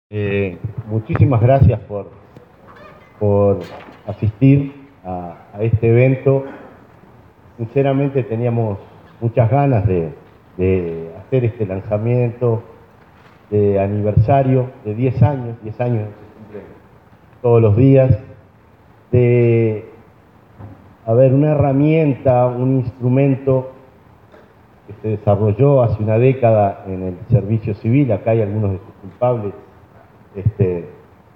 Muchísimas gracias por asistir a este evento. Sinceramente teníamos muchas ganas de hacer este lanzamiento de aniversario de 10 años se cumple todos los días, de una herramienta, un instrumento que se desarrolló hace una década en el servicio civil. Acá hay algunos de sus culpables de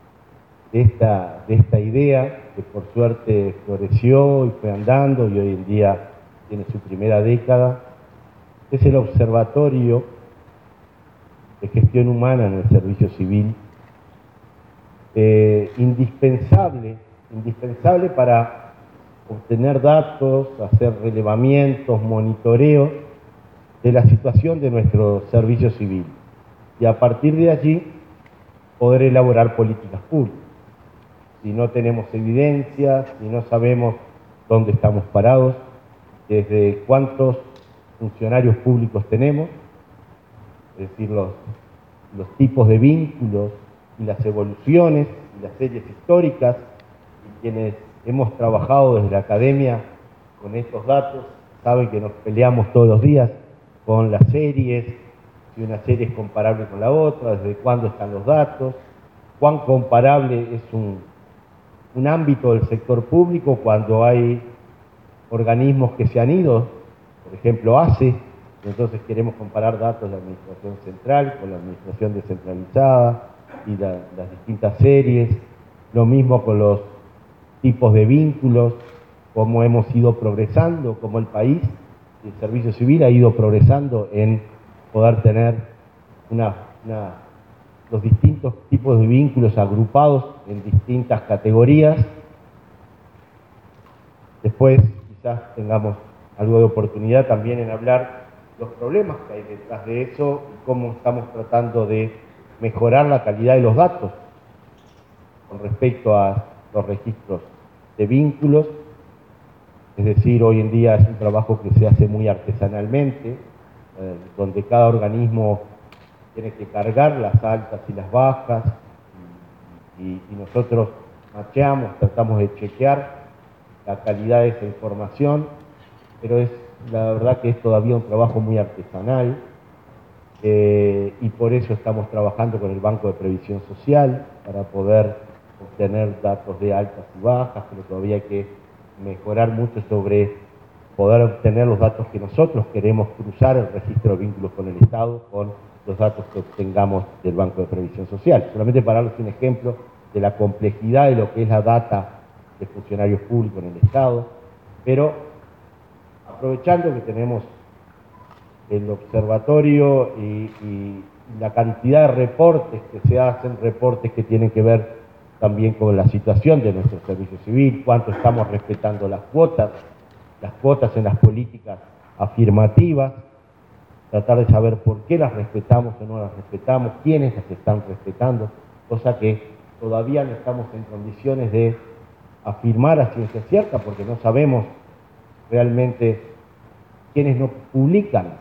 esta idea, que por suerte floreció y fue andando y hoy en día tiene su primera década. Es el Observatorio de Gestión Humana en el Servicio Civil, indispensable para obtener datos, hacer relevamientos, monitoreos de la situación de nuestro servicio civil y a partir de allí poder elaborar políticas públicas. Si no tenemos evidencias, si no sabemos dónde estamos parados, desde cuántos funcionarios públicos tenemos, es decir, los tipos de vínculos y las evoluciones y las series históricas, y quienes hemos trabajado desde la academia con estos datos saben que nos peleamos todos los días con las series, si una serie es comparable con la otra, desde cuándo están los datos, cuán comparable es un ámbito del sector público cuando hay organismos que se han ido, por ejemplo ACE, entonces queremos comparar datos de la administración central con la administración descentralizada y las distintas series, lo mismo con los tipos de vínculos, cómo hemos ido progresando, cómo el país, el servicio civil ha ido progresando en poder tener los distintos tipos de vínculos agrupados en distintas categorías. Después quizás tengamos algo de oportunidad también en hablar los problemas que hay detrás de eso y cómo estamos tratando de mejorar la calidad de los datos con respecto a los registros de vínculos. Es decir, hoy en día es un trabajo que se hace muy artesanalmente, donde cada organismo tiene que cargar las altas y las bajas, y nosotros macheamos, tratamos de chequear la calidad de esa información, pero la verdad que es todavía un trabajo muy artesanal, y por eso estamos trabajando con el Banco de Previsión Social para poder obtener datos de altas y bajas, pero todavía hay que mejorar mucho sobre poder obtener los datos que nosotros queremos, cruzar el registro de vínculos con el Estado con los datos que obtengamos del Banco de Previsión Social. Solamente para darles un ejemplo de la complejidad de lo que es la data de funcionarios públicos en el Estado, pero aprovechando que tenemos el observatorio y la cantidad de reportes que se hacen, reportes que tienen que ver también con la situación de nuestro servicio civil, cuánto estamos respetando las cuotas en las políticas afirmativas, tratar de saber por qué las respetamos o no las respetamos, quiénes las están respetando, cosa que todavía no estamos en condiciones de afirmar a ciencia cierta porque no sabemos realmente quiénes no publican,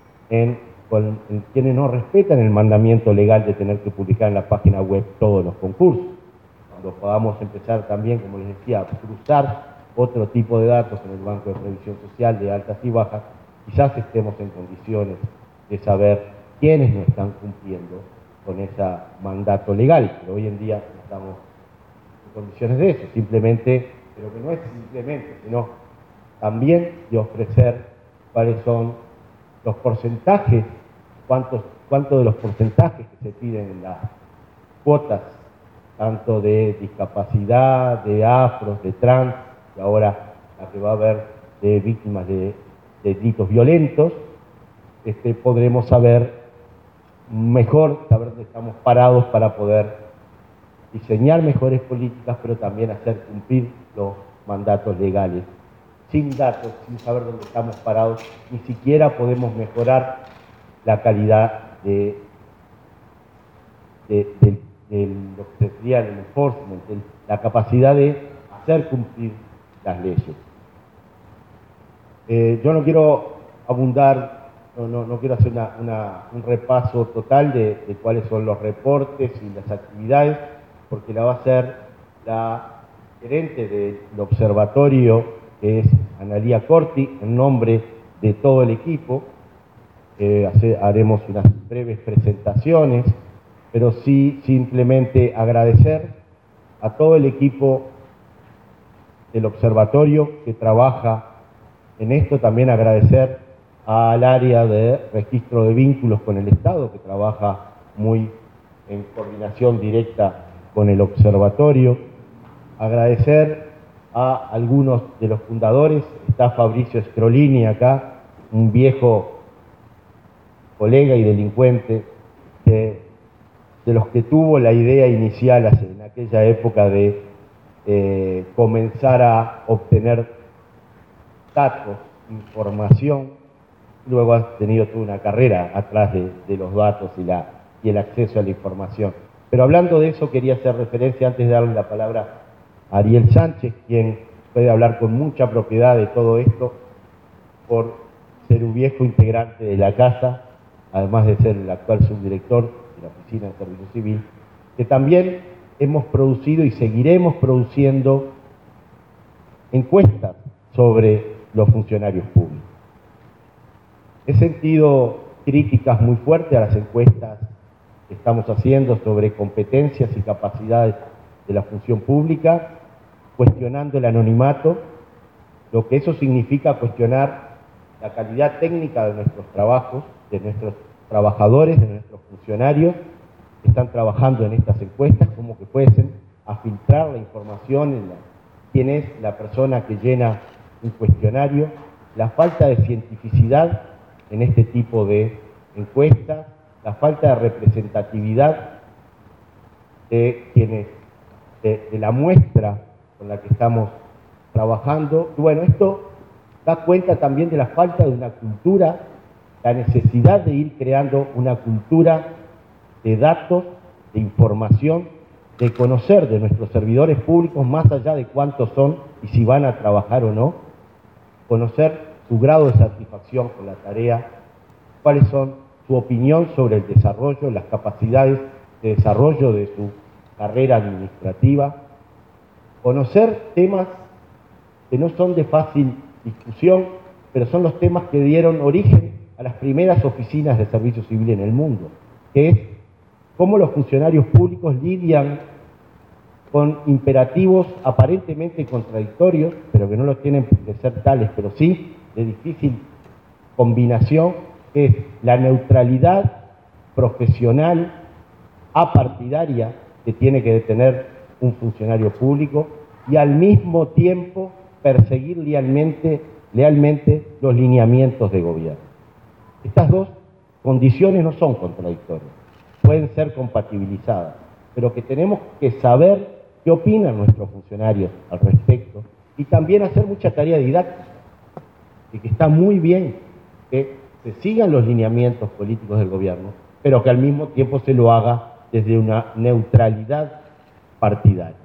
quienes no respetan el mandamiento legal de tener que publicar en la página web todos los concursos. Cuando podamos empezar también, como les decía, a cruzar otro tipo de datos en el Banco de Previsión Social de altas y bajas, quizás estemos en condiciones de saber quiénes no están cumpliendo con ese mandato legal, pero hoy en día no estamos en condiciones de eso, simplemente, pero que no es simplemente, sino también de ofrecer cuáles son los porcentajes, cuánto de los porcentajes que se piden en las cuotas, tanto de discapacidad, de afros, de trans, y ahora la que va a haber de víctimas de delitos violentos, podremos saber dónde estamos parados para poder diseñar mejores políticas, pero también hacer cumplir los mandatos legales. Sin datos, sin saber dónde estamos parados, ni siquiera podemos mejorar la calidad de lo que sería el enforcement, la capacidad de hacer cumplir las leyes. Yo no quiero abundar no quiero hacer un repaso total de cuáles son los reportes y las actividades, porque la va a hacer la gerente del observatorio, que es Analía Corti, en nombre de todo el equipo. Haremos unas breves presentaciones, pero sí simplemente agradecer a todo el equipo del observatorio que trabaja en esto, también agradecer al área de registro de vínculos con el Estado, que trabaja muy en coordinación directa con el observatorio, agradecer a algunos de los fundadores. Está Fabricio Scrolini acá, un viejo colega y delincuente de los que tuvo la idea inicial en aquella época de comenzar a obtener datos, información. Luego has tenido toda una carrera atrás de los datos y el acceso a la información. Pero hablando de eso, quería hacer referencia, antes de darle la palabra a Ariel Sánchez, quien puede hablar con mucha propiedad de todo esto, por ser un viejo integrante de la casa, además de ser el actual subdirector de la Oficina de Servicio Civil, que también hemos producido y seguiremos produciendo encuestas sobre los funcionarios públicos. He sentido críticas muy fuertes a las encuestas que estamos haciendo sobre competencias y capacidades de la función pública, cuestionando el anonimato, lo que eso significa cuestionar la calidad técnica de nuestros trabajos, de nuestros trabajadores, de nuestros funcionarios que están trabajando en estas encuestas, como que fuesen a filtrar la información en quién es la persona que llena un cuestionario, la falta de cientificidad en este tipo de encuestas, la falta de representatividad de quienes, de la muestra con la que estamos trabajando. Y bueno, esto da cuenta también de la falta de una cultura, la necesidad de ir creando una cultura de datos, de información, de conocer de nuestros servidores públicos, más allá de cuántos son y si van a trabajar o no, conocer su grado de satisfacción con la tarea, cuáles son su opinión sobre el desarrollo, las capacidades de desarrollo de su carrera administrativa, conocer temas que no son de fácil discusión, pero son los temas que dieron origen a las primeras oficinas de servicio civil en el mundo, que es cómo los funcionarios públicos lidian con imperativos aparentemente contradictorios, pero que no los tienen que ser tales, pero sí de difícil combinación, que es la neutralidad profesional, apartidaria, que tiene que tener un funcionario público, y al mismo tiempo perseguir lealmente los lineamientos de gobierno. Estas dos condiciones no son contradictorias, pueden ser compatibilizadas, pero que tenemos que saber qué opinan nuestros funcionarios al respecto y también hacer mucha tarea didáctica, y que está muy bien que se sigan los lineamientos políticos del gobierno, pero que al mismo tiempo se lo haga desde una neutralidad partidaria,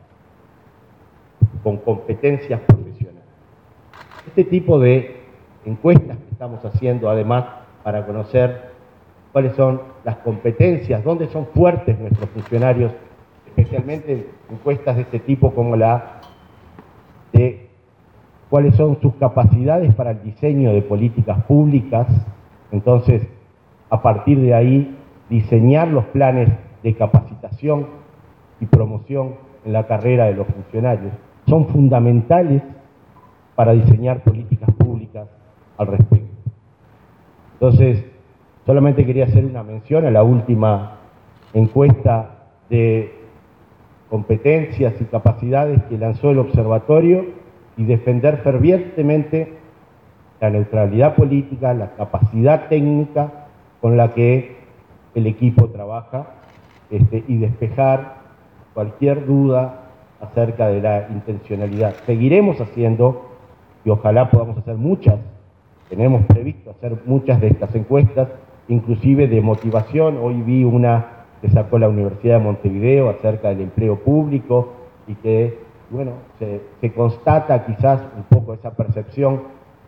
con competencias profesionales. Este tipo de encuestas que estamos haciendo, además, para conocer cuáles son las competencias, dónde son fuertes nuestros funcionarios, especialmente encuestas de este tipo como la de cuáles son sus capacidades para el diseño de políticas públicas. Entonces, a partir de ahí, diseñar los planes de capacitación y promoción en la carrera de los funcionarios son fundamentales para diseñar políticas públicas al respecto. Entonces, solamente quería hacer una mención a la última encuesta de competencias y capacidades que lanzó el observatorio y defender fervientemente la neutralidad política, la capacidad técnica con la que el equipo trabaja y despejar cualquier duda acerca de la intencionalidad. Seguiremos haciendo, y ojalá podamos hacer muchas, tenemos previsto hacer muchas de estas encuestas, inclusive de motivación. Hoy vi una que sacó la Universidad de Montevideo acerca del empleo público y que, bueno, se constata quizás un poco esa percepción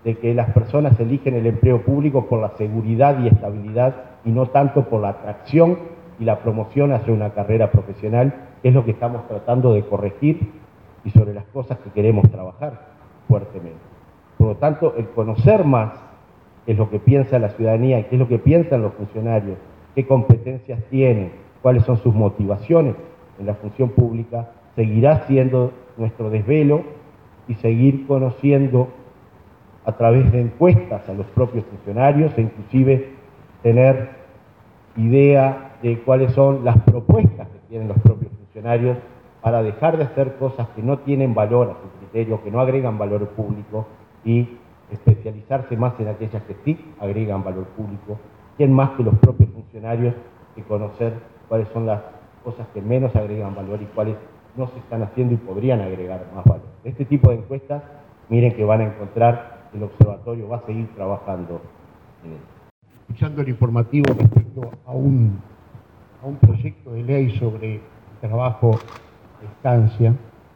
de que las personas eligen el empleo público por la seguridad y estabilidad y no tanto por la atracción y la promoción hacia una carrera profesional, que es lo que estamos tratando de corregir y sobre las cosas que queremos trabajar fuertemente. Por lo tanto, el conocer más qué es lo que piensa la ciudadanía, qué es lo que piensan los funcionarios, qué competencias tienen, cuáles son sus motivaciones en la función pública, seguirá siendo nuestro desvelo y seguir conociendo a través de encuestas a los propios funcionarios e inclusive tener idea de cuáles son las propuestas que tienen los propios funcionarios para dejar de hacer cosas que no tienen valor a su criterio, que no agregan valor público y especializarse más en aquellas que sí agregan valor público. ¿Quién más que los propios funcionarios que conocer cuáles son las cosas que menos agregan valor y cuáles no se están haciendo y podrían agregar más valor? Este tipo de encuestas, miren que van a encontrar, el observatorio va a seguir trabajando en ello. Escuchando el informativo respecto a un proyecto de ley sobre el trabajo a distancia,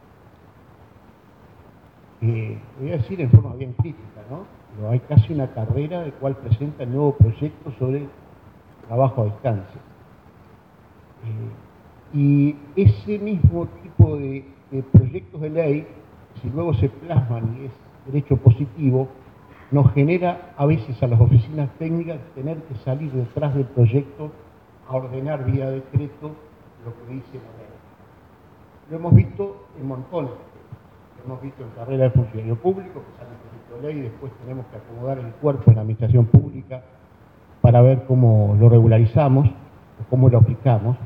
voy a decir en forma bien crítica, ¿no? Pero hay casi una carrera de cual presenta el nuevo proyecto sobre el trabajo a distancia. Y ese mismo tipo de proyectos de ley, si luego se plasman y es derecho positivo, nos genera a veces a las oficinas técnicas tener que salir detrás del proyecto a ordenar vía decreto lo que dice la ley. Lo hemos visto en montones, lo hemos visto en carrera de funcionario público, que sale el proyecto de ley y después tenemos que acomodar el cuerpo en la administración pública para ver cómo lo regularizamos o cómo lo aplicamos.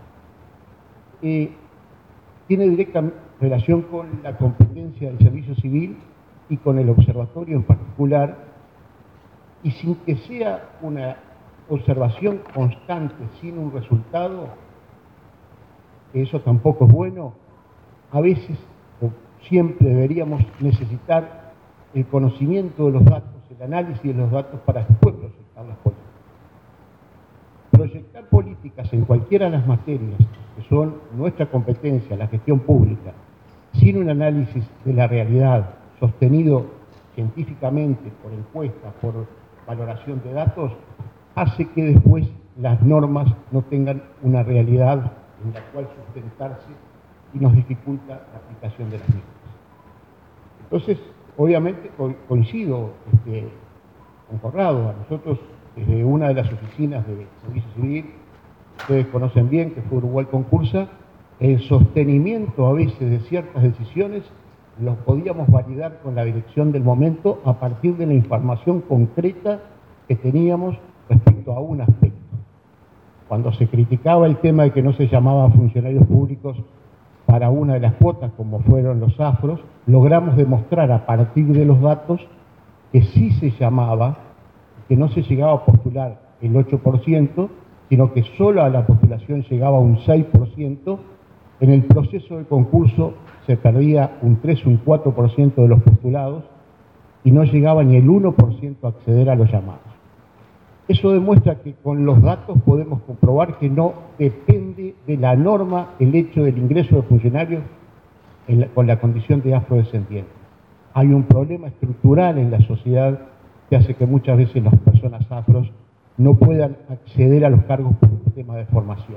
Tiene directa relación con la competencia del servicio civil y con el observatorio en particular, y sin que sea una observación constante sin un resultado, eso tampoco es bueno. A veces o siempre deberíamos necesitar el conocimiento de los datos, el análisis de los datos para después proyectar las políticas. Proyectar políticas en cualquiera de las materias que son nuestra competencia, la gestión pública, sin un análisis de la realidad sostenido científicamente por encuestas, por valoración de datos, hace que después las normas no tengan una realidad en la cual sustentarse y nos dificulta la aplicación de las mismas. Entonces, obviamente coincido con Corrado. A nosotros, desde una de las oficinas de Servicio Civil, ustedes conocen bien que fue Uruguay Concursa, el sostenimiento a veces de ciertas decisiones los podíamos validar con la dirección del momento a partir de la información concreta que teníamos respecto a un aspecto. Cuando se criticaba el tema de que no se llamaba funcionarios públicos para una de las cuotas, como fueron los afros, logramos demostrar a partir de los datos que sí se llamaba, que no se llegaba a postular el 8%, sino que solo a la postulación llegaba un 6%, en el proceso de concurso se perdía un 3 o un 4% de los postulados y no llegaba ni el 1% a acceder a los llamados. Eso demuestra que con los datos podemos comprobar que no depende de la norma el hecho del ingreso de funcionarios con la condición de afrodescendientes. Hay un problema estructural en la sociedad que hace que muchas veces las personas afros no puedan acceder a los cargos por un tema de formación.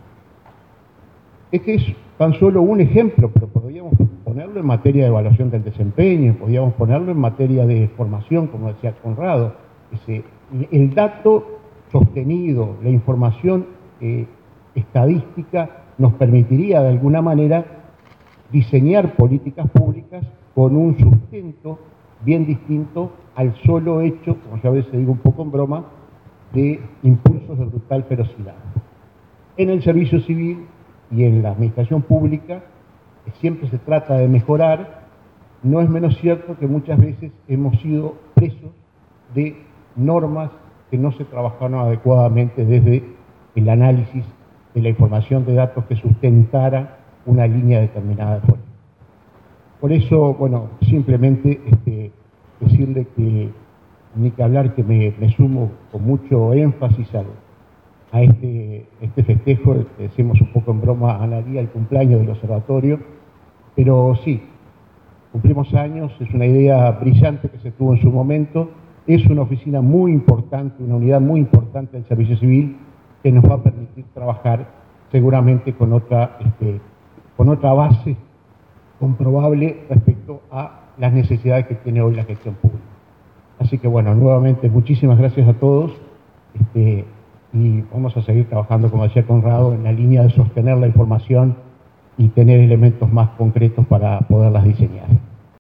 Este es tan solo un ejemplo, pero podríamos ponerlo en materia de evaluación del desempeño, podríamos ponerlo en materia de formación, como decía Conrado. El dato sostenido, la información estadística nos permitiría de alguna manera diseñar políticas públicas con un sustento bien distinto al solo hecho, como yo a veces digo un poco en broma, de impulsos de brutal ferocidad. En el servicio civil y en la administración pública siempre se trata de mejorar. No es menos cierto que muchas veces hemos sido presos de normas que no se trabajaron adecuadamente desde el análisis de la información de datos que sustentara una línea determinada de política. Por eso, bueno, simplemente decirle que ni que hablar, que me sumo con mucho énfasis a este festejo, decimos un poco en broma, a Analía, el cumpleaños del observatorio, pero sí, cumplimos años, es una idea brillante que se tuvo en su momento, es una oficina muy importante, una unidad muy importante del Servicio Civil que nos va a permitir trabajar seguramente con otra base comprobable respecto a las necesidades que tiene hoy la gestión pública. Así que bueno, nuevamente muchísimas gracias a todos y vamos a seguir trabajando, como decía Conrado, en la línea de sostener la información y tener elementos más concretos para poderlas diseñar.